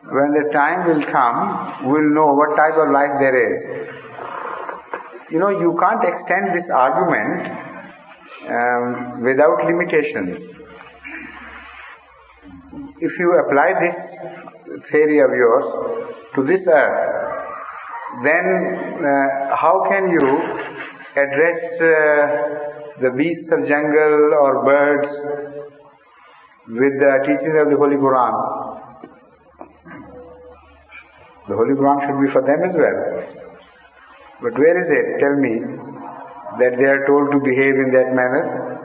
when the time will come, we'll know what type of life there is. You can't extend this argument without limitations. If you apply this theory of yours to this earth, then how can you address the beasts of jungle or birds with the teachings of the Holy Quran? The Holy Quran should be for them as well. But where is it, tell me, that they are told to behave in that manner?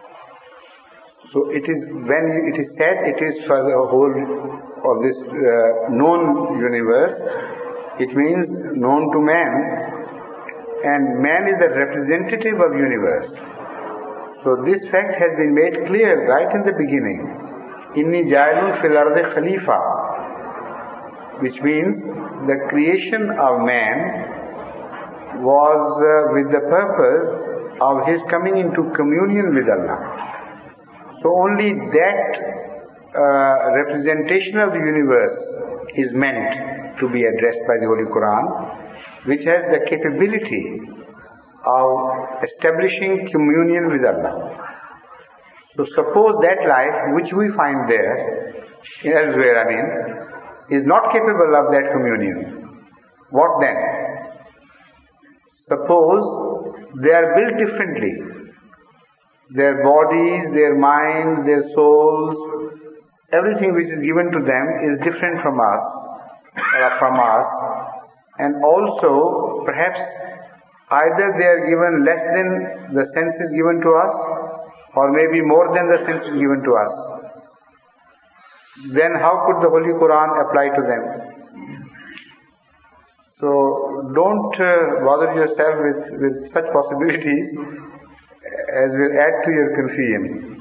So it is, when it is said it is for the whole of this known universe, it means known to man, and man is the representative of universe. So this fact has been made clear right in the beginning. Inni ja'ilun fil ardi khalifa, which means the creation of man was with the purpose of his coming into communion with Allah. So only that representation of the universe is meant to be addressed by the Holy Quran, which has the capability of establishing communion with Allah. So suppose that life which we find there, elsewhere is not capable of that communion. What then? Suppose they are built differently. Their bodies, their minds, their souls, everything which is given to them is different from us, and also perhaps either they are given less than the senses given to us, or maybe more than the senses given to us. Then how could the Holy Quran apply to them? So don't bother yourself with such possibilities as will add to your confusion.